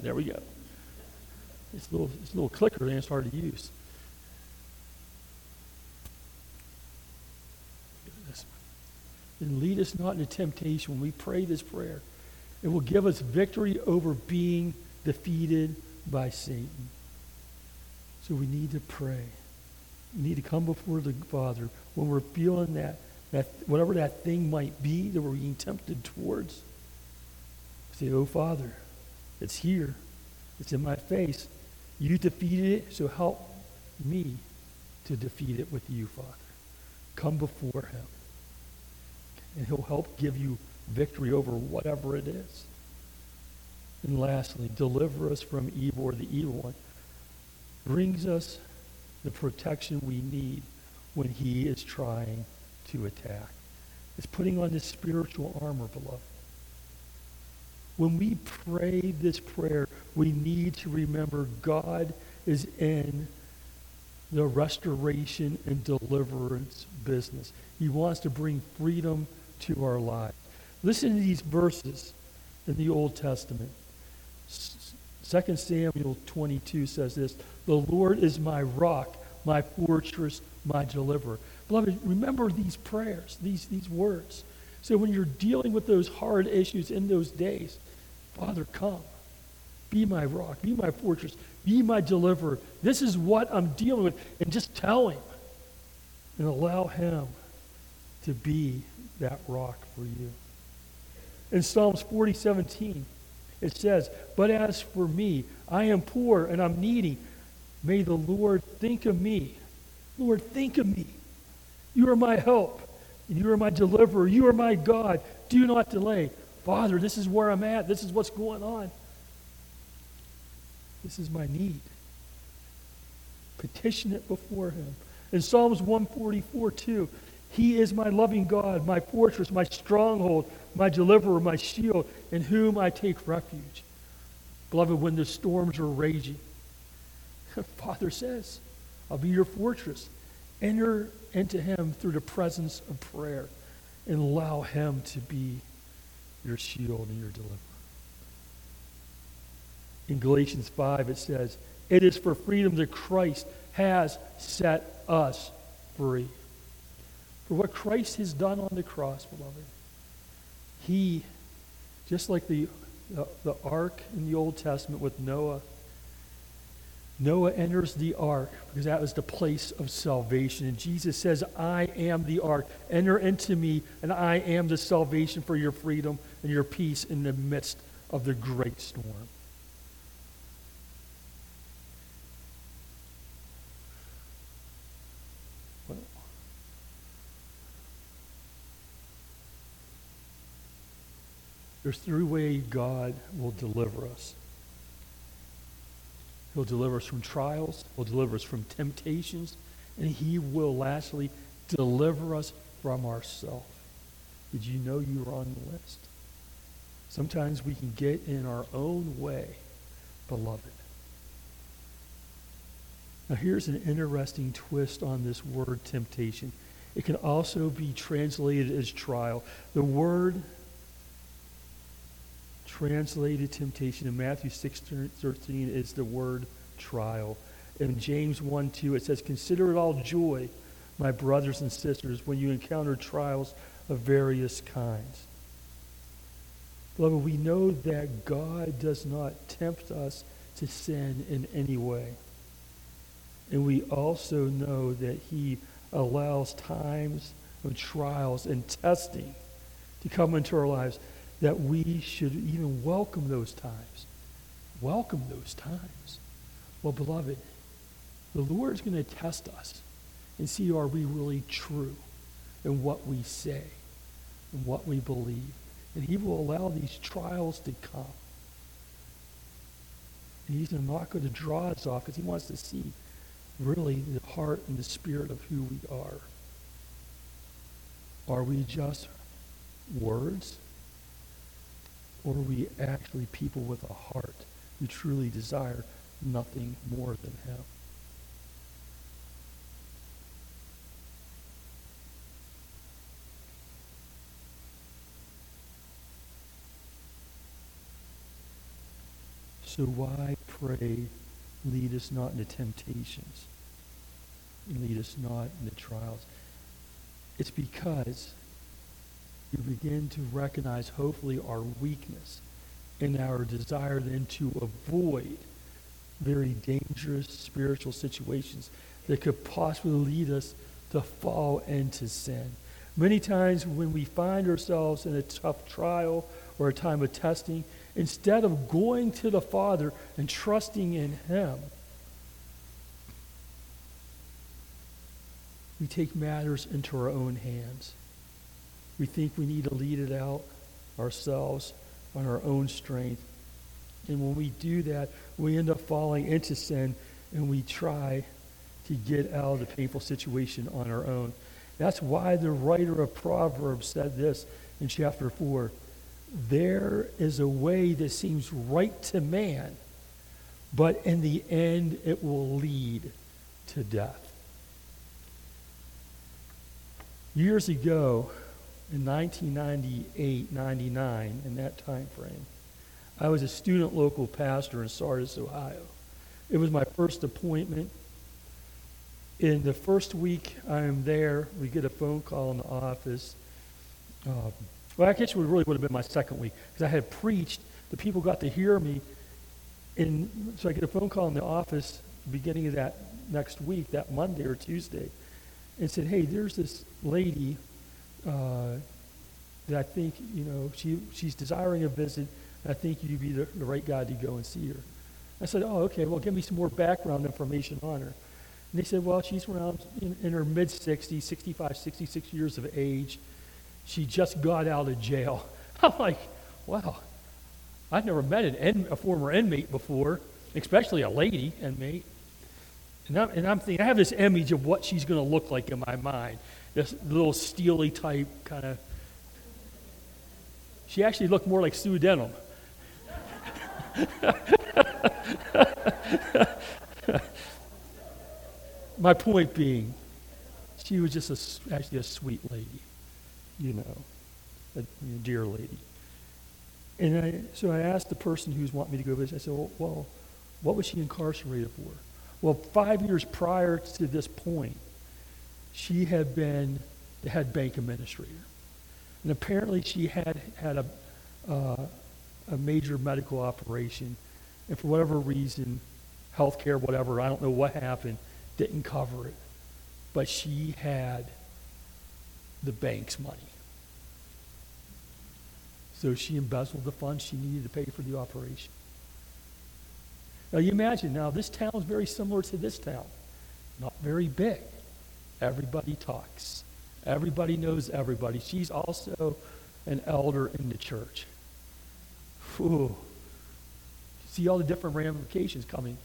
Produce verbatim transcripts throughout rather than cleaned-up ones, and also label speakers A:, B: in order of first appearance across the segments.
A: There we go. It's a little, it's a little clicker, and it's hard to use. And lead us not into temptation. When we pray this prayer, it will give us victory over being defeated by Satan. So we need to pray. We need to come before the Father when we're feeling that, that whatever that thing might be that we're being tempted towards. Say, oh, Father, it's here. It's in my face. You defeated it, so help me to defeat it with you, Father. Come before him. And he'll help give you victory over whatever it is. And lastly, deliver us from evil, or the evil one. Brings us the protection we need when he is trying to attack. It's putting on this spiritual armor, beloved. When we pray this prayer, we need to remember God is in the restoration and deliverance business. He wants to bring freedom to our lives. Listen to these verses in the Old Testament. Second Samuel twenty-two says this, the Lord is my rock, my fortress, my deliverer. Beloved, remember these prayers, these, these words. So when you're dealing with those hard issues in those days, Father, come. Be my rock. Be my fortress. Be my deliverer. This is what I'm dealing with. And just tell him. And allow him to be that rock for you. In Psalms forty seventeen, it says, but as for me, I am poor and I'm needy. May the Lord think of me. Lord, think of me. You are my help. And you are my deliverer. You are my God. Do not delay. Father, this is where I'm at. This is what's going on. This is my need. Petition it before him. In Psalms one forty-four, two, he is my loving God, my fortress, my stronghold, my deliverer, my shield, in whom I take refuge. Beloved, when the storms are raging, Father says, I'll be your fortress. Enter into him through the presence of prayer and allow him to be your shield and your deliverer. In Galatians five, it says, it is for freedom that Christ has set us free. For what Christ has done on the cross, beloved, he, just like the, the, the ark in the Old Testament with Noah, Noah enters the ark because that was the place of salvation. And Jesus says, I am the ark. Enter into me, and I am the salvation for your freedom and your peace in the midst of the great storm. Well, there's three ways God will deliver us. He'll deliver us from trials. He'll deliver us from temptations. And he will lastly deliver us from ourselves. Did you know you were on the list? Sometimes we can get in our own way, beloved. Now here's an interesting twist on this word temptation. It can also be translated as trial. The word translated temptation in Matthew six thirteen is the word trial. In James one two, it says, consider it all joy, my brothers and sisters, when you encounter trials of various kinds. Beloved, we know that God does not tempt us to sin in any way. And we also know that he allows times of trials and testing to come into our lives, that we should even welcome those times. Welcome those times. Well, beloved, the Lord's going to test us and see, are we really true in what we say and what we believe. And he will allow these trials to come. And he's not going to draw us off because he wants to see really the heart and the spirit of who we are. Are we just words? Or are we actually people with a heart who truly desire nothing more than him? So why pray, lead us not into temptations, and lead us not into trials? It's because we begin to recognize, hopefully, our weakness and our desire then to avoid very dangerous spiritual situations that could possibly lead us to fall into sin. Many times when we find ourselves in a tough trial or a time of testing, instead of going to the Father and trusting in Him, we take matters into our own hands. We think we need to lead it out ourselves on our own strength. And when we do that, we end up falling into sin, and we try to get out of the painful situation on our own. That's why the writer of Proverbs said this in chapter four. There is a way that seems right to man, but in the end it will lead to death. Years ago, in nineteen ninety-eight, ninety-nine, in that time frame, I was a student local pastor in Sardis, Ohio. It was my first appointment. In the first week I'm there, we get a phone call in the office. Uh, well, I guess it really would have been my second week, because I had preached. The people got to hear me. And so I get a phone call in the office beginning of that next week, that Monday or Tuesday, and said, hey, there's this lady uh, that I think, you know, she she's desiring a visit. I think you'd be the, the right guy to go and see her. I said, oh, okay, well, give me some more background information on her. And they said, well, she's around in, in her mid-sixties, sixty-five, sixty-six years of age. She just got out of jail. I'm like, wow, I've never met an in, a former inmate before, especially a lady inmate. And I'm, and I'm thinking, I have this image of what she's going to look like in my mind. This little steely type kind of. She actually looked more like Sue Denham. My point being, she was just a, actually a sweet lady, you know, a you know, dear lady. And I, so I asked the person who was wanting me to go visit, I said, well, well, what was she incarcerated for? Well, five years prior to this point, she had been the head bank administrator. And apparently she had had a, uh, a major medical operation, and for whatever reason, healthcare, whatever, I don't know what happened, didn't cover it. But she had the bank's money. So she embezzled the funds she needed to pay for the operation. Now you imagine, now this town is very similar to this town. Not very big. Everybody talks. Everybody knows everybody. She's also an elder in the church. Whew. See all the different ramifications coming.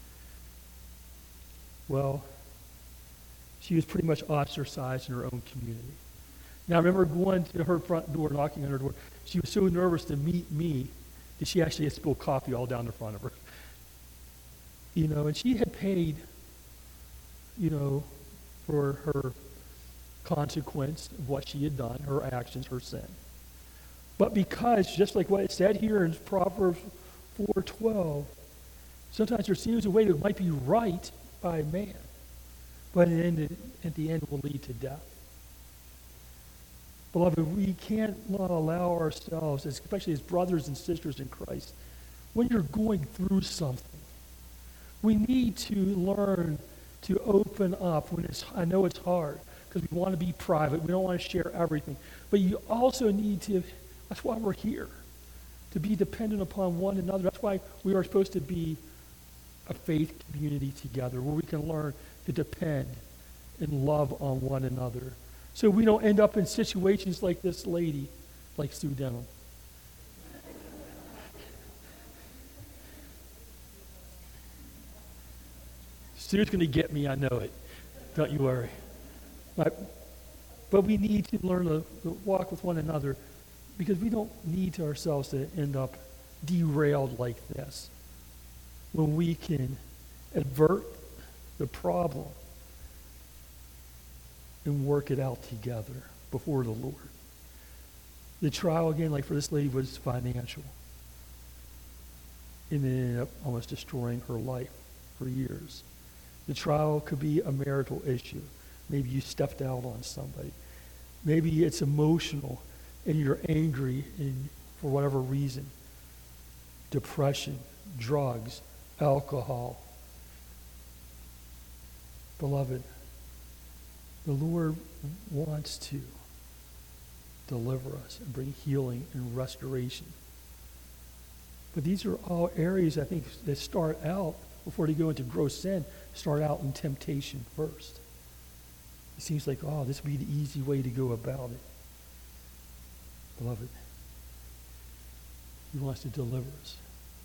A: Well, she was pretty much ostracized in her own community. Now I remember going to her front door, knocking on her door. She was so nervous to meet me that she actually had spilled coffee all down the front of her. You know, and she had paid, you know, for her consequence of what she had done, her actions, her sin. But because, just like what it said here in Proverbs four twelve, sometimes there seems a way that might be right by man, but in the, at the end will lead to death. Beloved, we can't not allow ourselves, especially as brothers and sisters in Christ, when you're going through something, we need to learn to open up when it's, I know it's hard, because we want to be private. We don't want to share everything. But you also need to, that's why we're here, to be dependent upon one another. That's why we are supposed to be a faith community together, where we can learn to depend and love on one another. So we don't end up in situations like this lady, like Sue Denham. Sue's going to get me, I know it. Don't you worry. But, but we need to learn to, to walk with one another, because we don't need to ourselves to end up derailed like this, when we can avert the problem and work it out together before the Lord. The trial, again, like for this lady, was financial. and then ended up almost destroying her life for years. The trial could be a marital issue. Maybe you stepped out on somebody. Maybe it's emotional and you're angry and for whatever reason. Depression, drugs, alcohol. Beloved, the Lord wants to deliver us and bring healing and restoration. But these are all areas, I think, that start out, before they go into gross sin, start out in temptation first. It seems like, oh, this would be the easy way to go about it. Beloved, he wants to deliver us.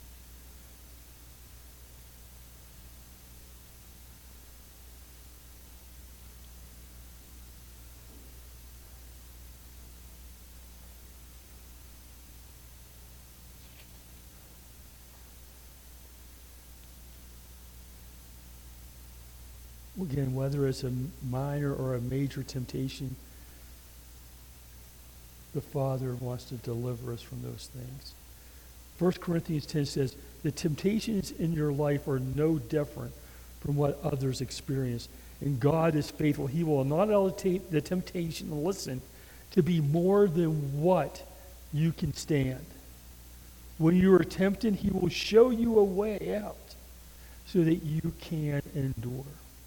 A: Again, whether it's a minor or a major temptation, the Father wants to deliver us from those things. First Corinthians ten says, the temptations in your life are no different from what others experience. And God is faithful. He will not allow the temptation, listen, to be more than what you can stand. When you are tempted, he will show you a way out so that you can endure.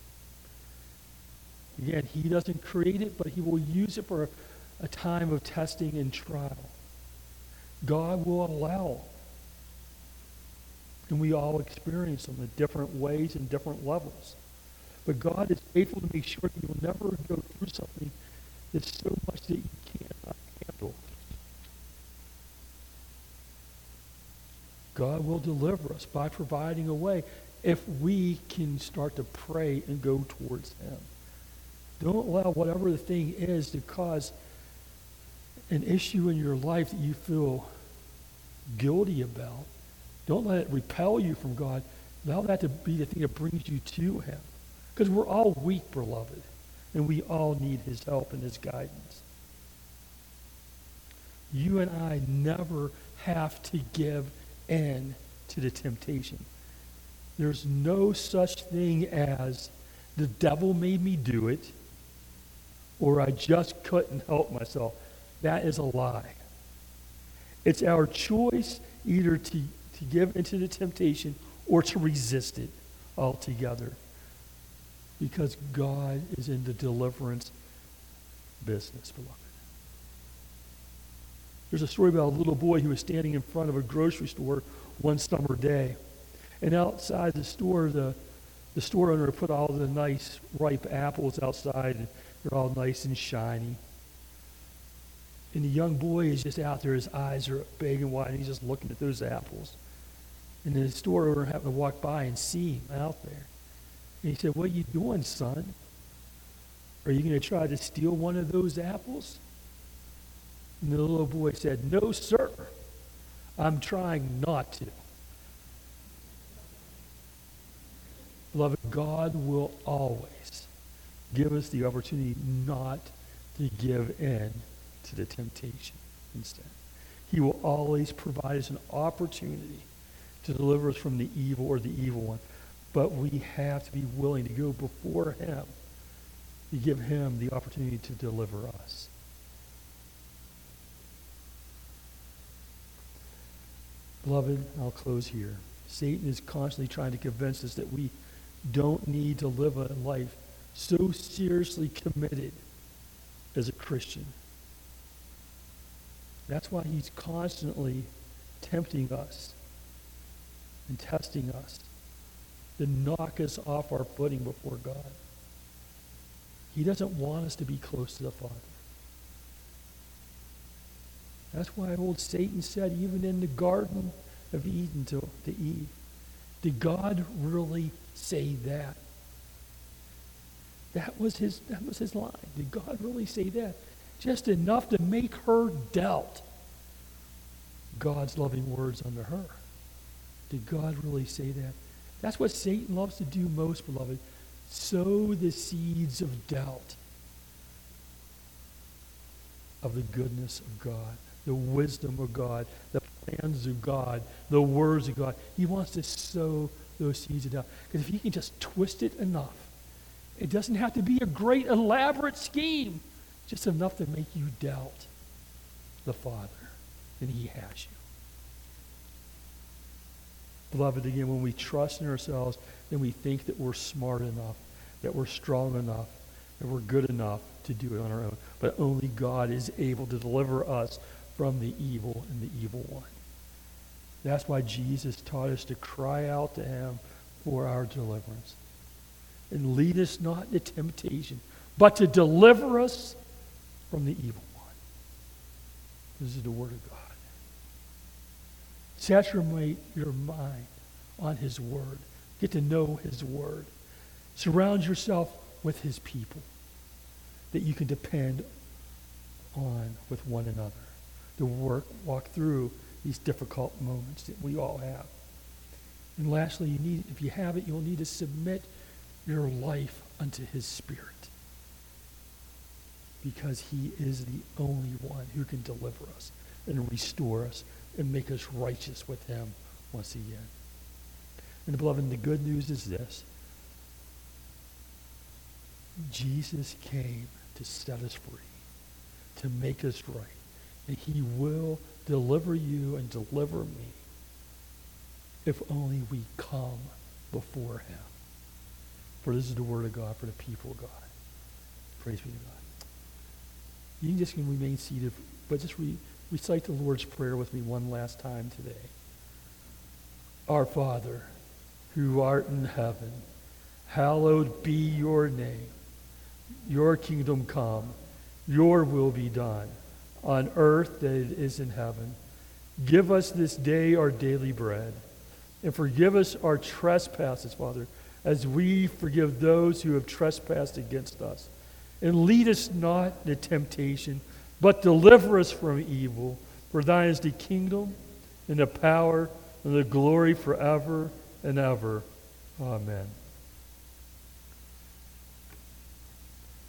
A: Again, he doesn't create it, but he will use it for a, a time of testing and trial. God will allow, and we all experience them in different ways and different levels. But God is faithful to make sure you will never go through something that's so much that you cannot handle. God will deliver us by providing a way if we can start to pray and go towards him. Don't allow whatever the thing is to cause an issue in your life that you feel guilty about. Don't let it repel you from God. Allow that to be the thing that brings you to him. Because we're all weak, beloved, and we all need his help and his guidance. You and I never have to give in to the temptation. There's no such thing as the devil made me do it, or I just couldn't help myself. That is a lie. It's our choice either to, to give into the temptation or to resist it altogether. Because God is in the deliverance business, beloved. There's a story about a little boy who was standing in front of a grocery store one summer day. And outside the store, the, the store owner put all the nice ripe apples outside, and they're all nice and shiny. And the young boy is just out there, his eyes are big and wide, and he's just looking at those apples. And the store owner happened to walk by and see him out there. And he said, "What are you doing, son? Are you going to try to steal one of those apples?" And the little boy said, "No, sir. I'm trying not to." Beloved, God will always give us the opportunity not to give in to the temptation instead. He will always provide us an opportunity to deliver us from the evil or the evil one. But we have to be willing to go before him to give him the opportunity to deliver us. Beloved, I'll close here. Satan is constantly trying to convince us that we don't need to live a life so seriously committed as a Christian. That's why he's constantly tempting us and testing us to knock us off our footing before God. He doesn't want us to be close to the Father. That's why old Satan said, even in the Garden of Eden to, to Eve, did God really say that? That was his, that was his line. Did God really say that? Just enough to make her doubt God's loving words unto her. Did God really say that? That's what Satan loves to do most, beloved. Sow the seeds of doubt of the goodness of God, the wisdom of God, the plans of God, the words of God. He wants to sow those seeds of doubt. Because if he can just twist it enough, it doesn't have to be a great, elaborate scheme. Just enough to make you doubt the Father. And he has you. Beloved, again, when we trust in ourselves, then we think that we're smart enough, that we're strong enough, that we're good enough to do it on our own. But only God is able to deliver us from the evil and the evil one. That's why Jesus taught us to cry out to him for our deliverance. And lead us not into temptation, but to deliver us from the evil one. This is the word of God. Saturate your mind on his word. Get to know his word. Surround yourself with his people that you can depend on with one another to work, walk through these difficult moments that we all have. And lastly, you need, if you have it, you'll need to submit your life unto his Spirit, because he is the only one who can deliver us and restore us and make us righteous with him once again. And beloved, the good news is this. Jesus came to set us free, to make us right. And he will deliver you and deliver me if only we come before him. For this is the word of God for the people of God. Praise be to God. You can just remain seated, but just re- recite the Lord's Prayer with me one last time today. Our Father, who art in heaven, hallowed be your name. Your kingdom come, your will be done, on earth as it is in heaven. Give us this day our daily bread, and forgive us our trespasses, Father, as we forgive those who have trespassed against us. And lead us not into temptation, but deliver us from evil. For thine is the kingdom, and the power, and the glory forever and ever. Amen.